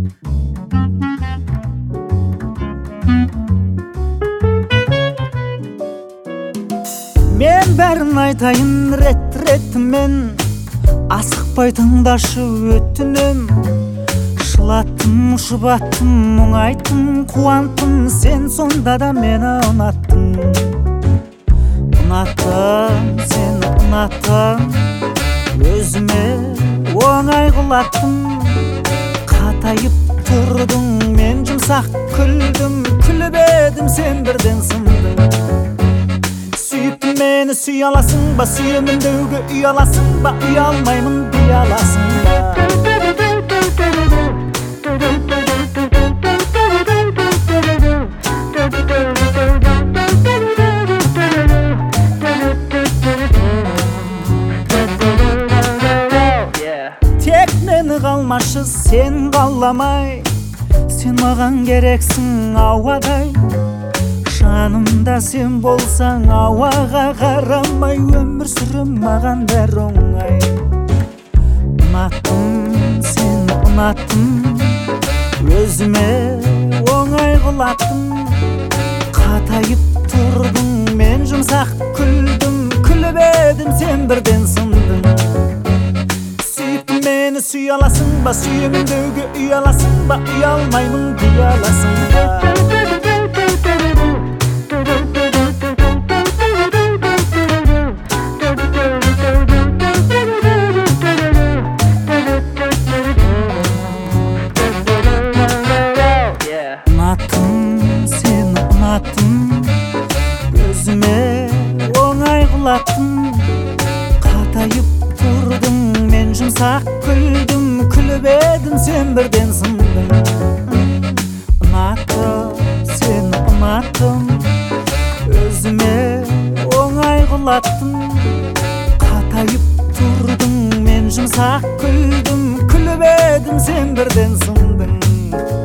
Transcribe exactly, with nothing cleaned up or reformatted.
Мен бәрін айтайын рет-ретімен, асықпай тыңдашы өтінем. Шылаттым, жұбаттым, мұңайттым, қуанттым, сен сонда да мені ұнаттың. Ұнаттым, сені ұнаттым, өзіме оңай қылаттым. Қатайып тұрдың, мен жұмсақ күлдім, күліп едім, сен бірден сындың. Сүйіптің мені сүй аласың ба, сүйемін деуге үй аласың ба, үй алмаймын дей аласың ба? Тек мені қалмашы, сен қаламай, сен маған керексің ауадай. Жанымда сен болсаң, ауаға қарамай, өмір сүрем маған бәр оңай. Ұнаттым, сені ұнаттым, өзіме оңай қылаттым. Қатайып тұрдың, мен жұмсақ күлдім, күліп едім, сен бірден сындың. Сүйіптің мені сүй аласың ба, сүйемін деуге үй аласың ба, үй алмаймын дей аласың ба? Ұнаттым, сені ұнаттым, өзіме оңай қылаттым. Қатайып тұрдың, мен жұмсақ күлдім, күліп едім, сен бірден сындың. Ұнаттым, сені ұнаттым, өзіме оңай қылаттым. Қатайып тұрдың, мен жұмсақ күлдім, күліп едім, сен бірден сындың.